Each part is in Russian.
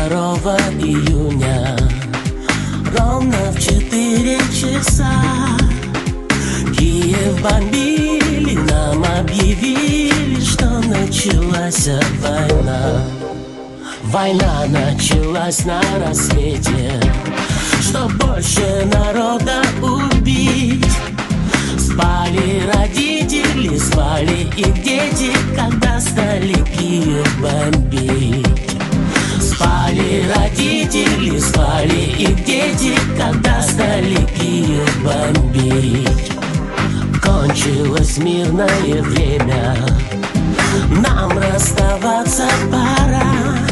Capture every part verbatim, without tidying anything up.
второго июня ровно в четыре часа Киев бомбили, нам объявили, что началась война. Война началась на рассвете, что больше народа убить. Спали родители, спали их дети, когда стали Киев бомбить. Спали родители, спали их дети, когда стали Киев бомбить. Кончилось мирное время, нам расставаться пора.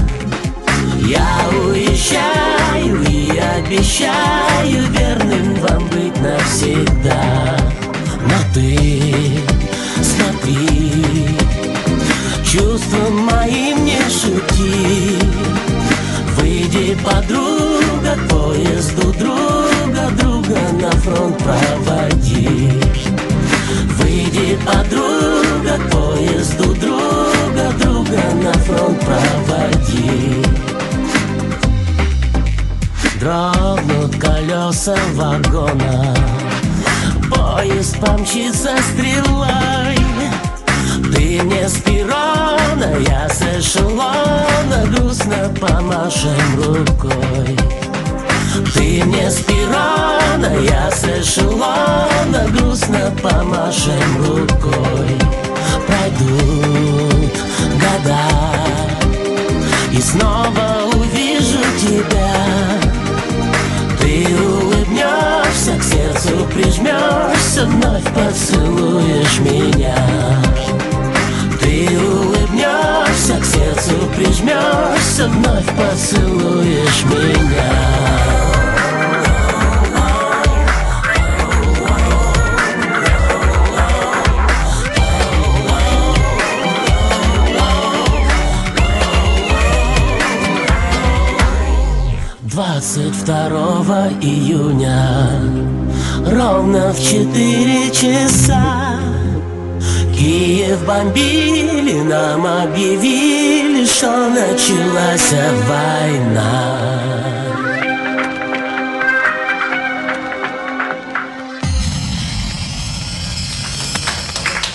Я уезжаю и обещаю верным вам быть навсегда. Но ты смотри, чувством моим не шути. Выйди, подруга, к поезду друга, друга на фронт проводи. Выйди, подруга, к поезду друга, друга на фронт проводи. Дрогнут колеса вагона, поезд помчится стрелой. Ты мне с перрона, я с эшелона, грустно помашем рукой. Ты мне с перрона, я с эшелона, грустно помашем рукой. Пройдут года, и снова увижу тебя. Ты улыбнешься, к сердцу прижмешься, вновь поцелуешь меня. Ты улыбнешься, к сердцу прижмешься, вновь поцелуешь меня. двадцать второго июня ровно в четыре часа Киев бомбили, нам объявили, что началась война.